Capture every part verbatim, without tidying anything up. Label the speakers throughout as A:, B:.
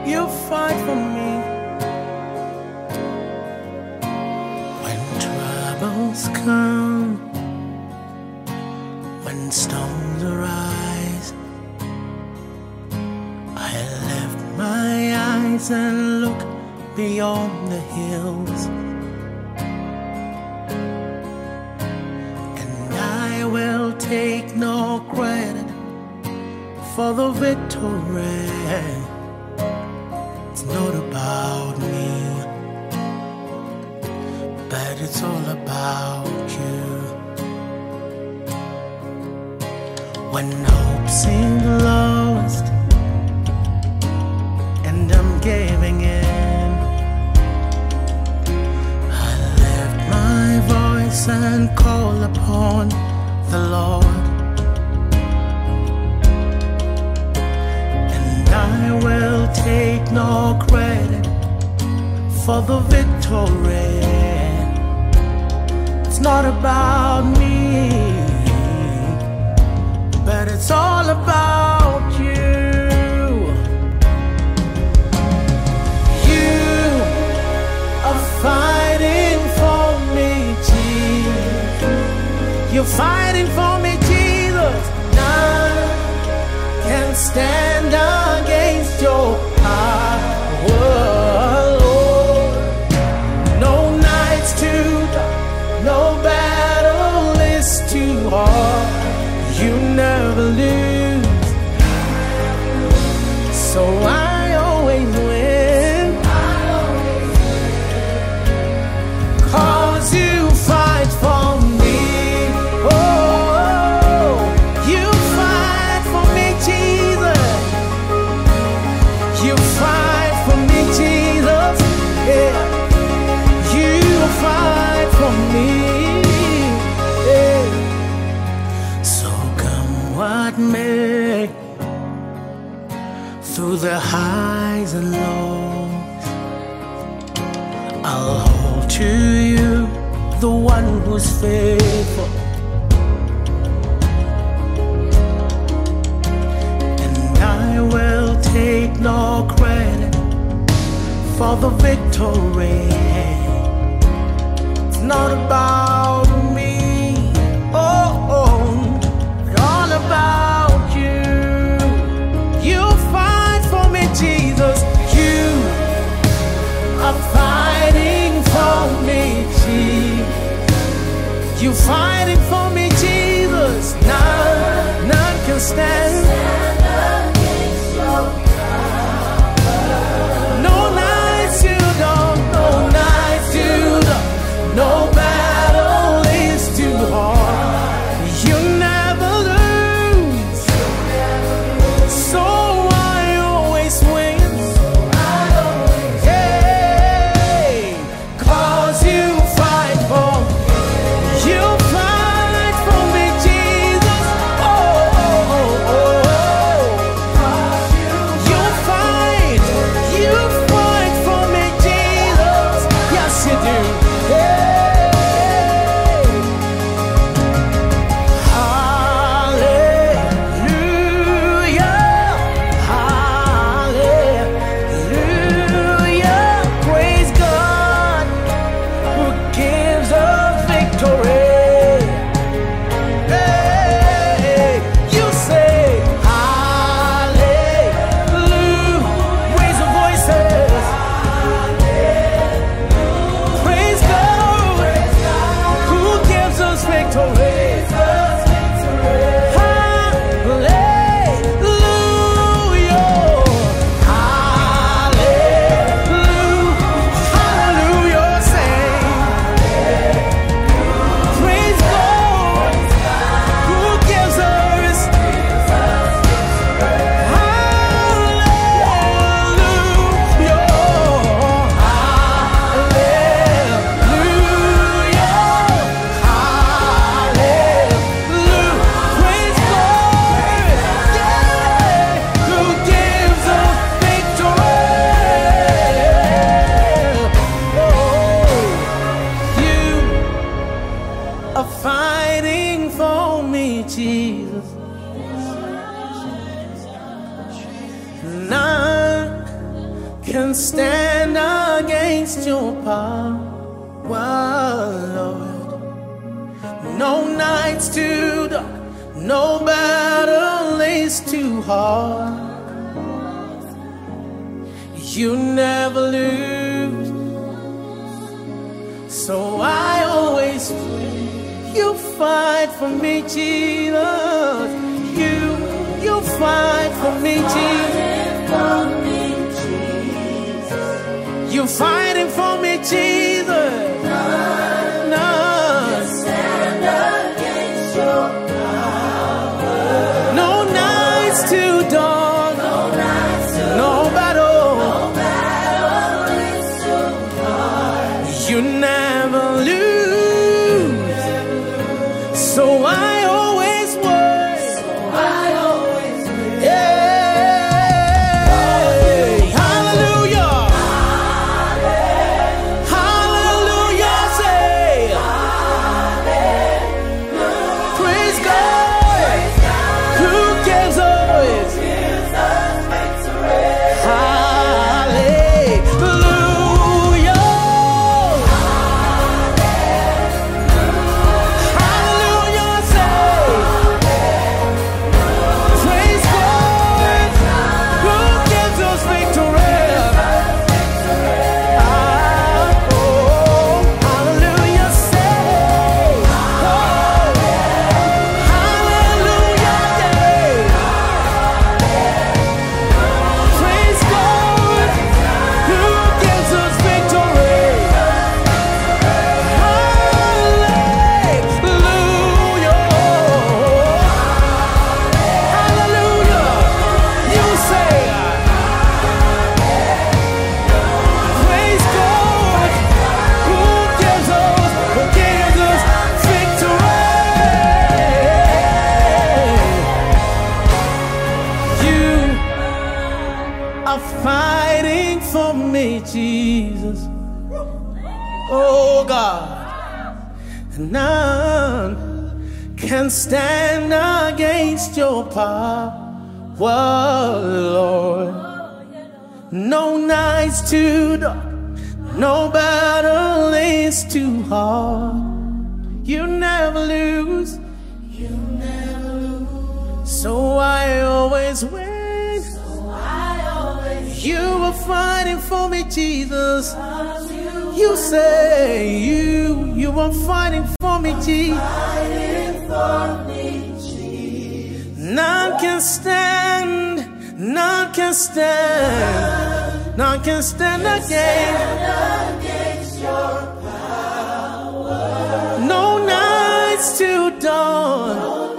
A: You fight for me. When troubles come, when storms arise, I lift my eyes and look beyond the hills, and I will take no credit for the victory. It's not about me, but it's all about you. When hope seems lost and I'm giving in, I lift my voice and call upon the Lord, and I will take no credit for the victory. It's not about me, but it's all about you. You are fighting for me, Jesus. You're fighting for me, Jesus. None can stand against your power, Lord. No night's too dark, no battle is too hard. You never lose, so I always win. 'Cause you fight for me. Oh, you fight for me, Jesus. You fight for me, Jesus. Yeah, you fight for me. Yeah. So what may, through the highs and lows, I'll hold to you, the one who's faithful, and I will take no credit for the victory. It's not about me, oh, oh, all about you. You fight for me, Jesus. You are fighting for me, Jesus. You fighting for me, Jesus. None, none can stand. No nights you don't, no nights you don't, no battle can stand against your power, Lord. No night's too dark, no battle is too hard. You never lose, so I always pray. You fight for me, Jesus. You, you fight for me, Jesus. You fighting for me, Jesus. None, none. Stand against your power. No nights too dark. No nights too dark. No battle. No battle is too hard. You never lose. So I always win. So I always win. Yeah. Hallelujah. Hallelujah. Say. Hallelujah. Praise God. Who gives us victory? Hallelujah. Hallelujah. Say. Praise God. Who gives us victory? Ah, oh, hallelujah. Say. Oh, hallelujah. Yeah. Praise God. Who gives us victory? Hallelujah. Hallelujah. You say, praise God. Who gives us, who gives us victory? You are fighting for me, Jesus. Oh God. None can stand against your power, Lord. No night's too dark, no battle is too hard. You never lose, you never lose. So I always win. So I always you are fighting for me, Jesus. You say you, you are fighting for me, Jesus. None can stand, none can stand, none can stand against your power. No nights too dawn,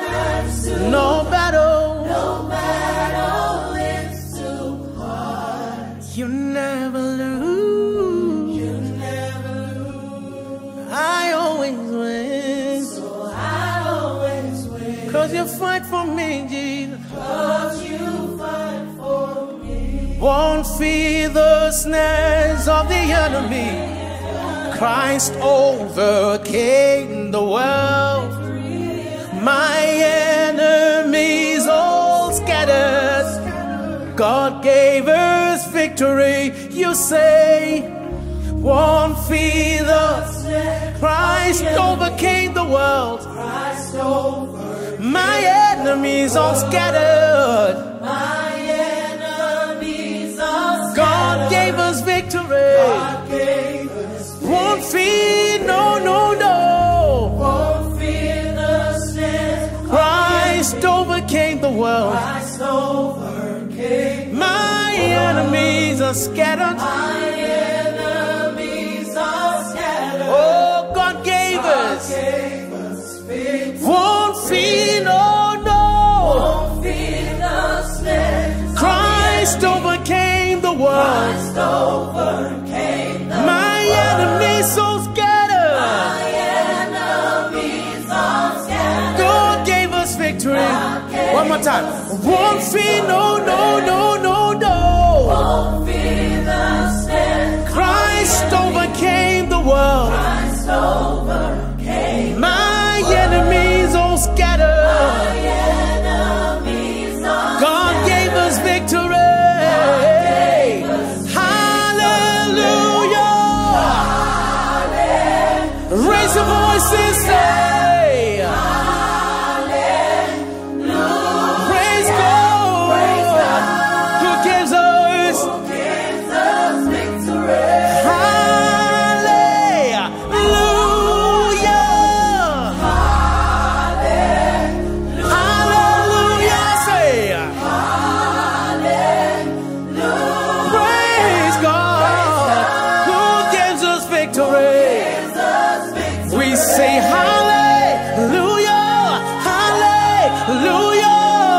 A: no battle, no battle is too hard. You never lose, you never lose. I always win, so I always win. Cause you fight for me, Jesus. Cause you fight for me. Won't fear the snares of the enemy. Christ overcame the world. My enemies all scattered. God gave us victory. You say, won't fear the snares. Christ overcame the world. Christ overcame. My enemies all scattered. My enemies all scattered. God gave us victory. God gave us victory. Won't fear, no, no, no. Won't fear the snares. Christ overcame the world. Christ overcame. My enemies are scattered. My enemies are scattered. Oh, God gave us. God gave us victory. Won't fear, no, no. Won't fear the snares. Christ overcame the world. Christ overcame the my enemies so scattered. My enemies are scattered. God gave us victory. One more time. Won't fear, no, no, no, no, no. Won't fear the snares. Christ overcame the world. Christ overcame. My enemies all scattered. My enemies all God scattered. Gave us victory. God gave us victory. hallelujah, hallelujah.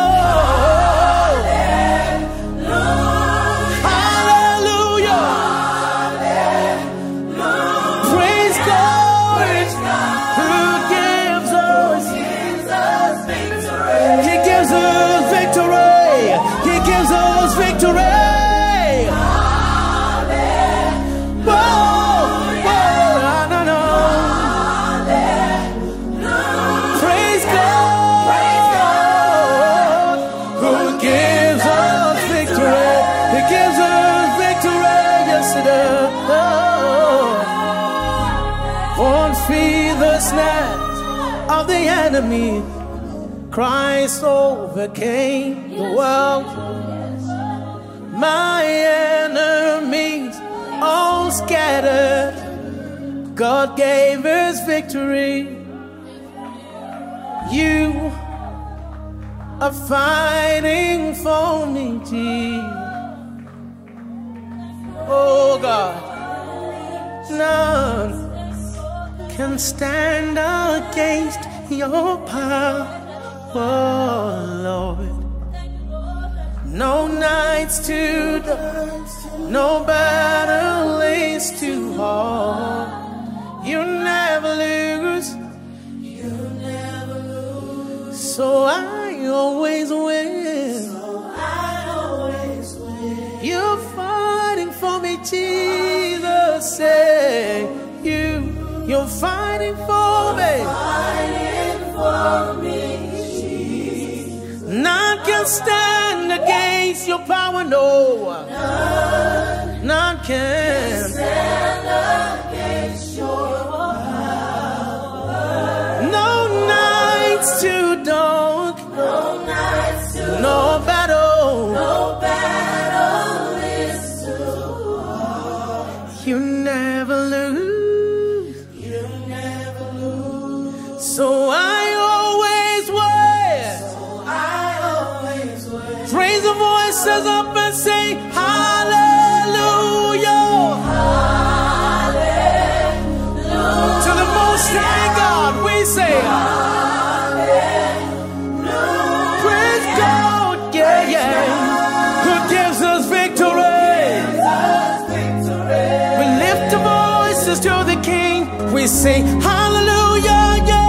A: Of the enemy, Christ overcame the world. My enemies all scattered, God gave us victory. You are fighting for me, Jesus. Oh God, none can stand against your power, oh Lord. No nights too dark, no battle is too hard. You never lose, you never lose. So I always win. So I always win. You're fighting for me, Jesus. Say you. You're fighting for me. Fighting for me, Jesus. None can stand against your power, no. None, None can. can stand against your power. No nights too dark. No nights too dark. No battle. No battle is too hard. You never lose. So I always win. So I always win. Raise the voices up and say hallelujah. Hallelujah. To the Most High God we say hallelujah. Praise God, yeah, yeah. Who gives us victory. We lift the voices to the King. We say hallelujah.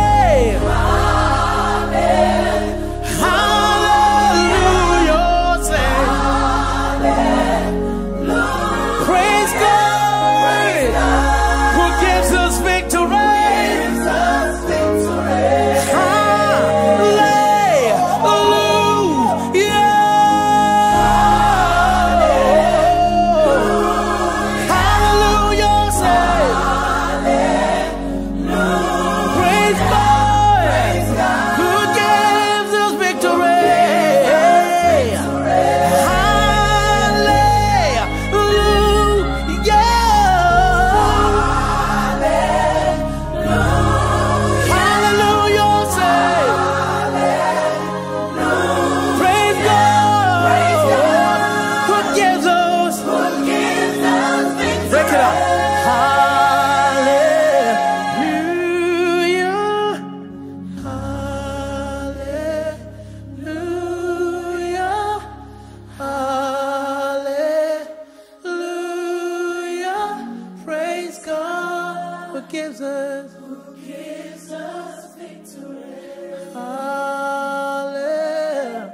A: Gives us, who gives us victory. Hallelujah,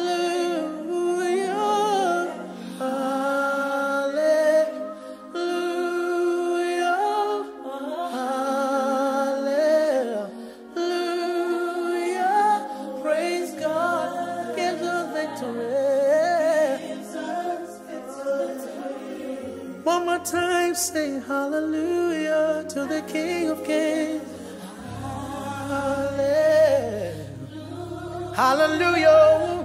A: hallelujah, hallelujah. Praise God, gives us victory. Gives us victory. One more time, say hallelujah to the King of Kings. Hallelujah. Hallelujah.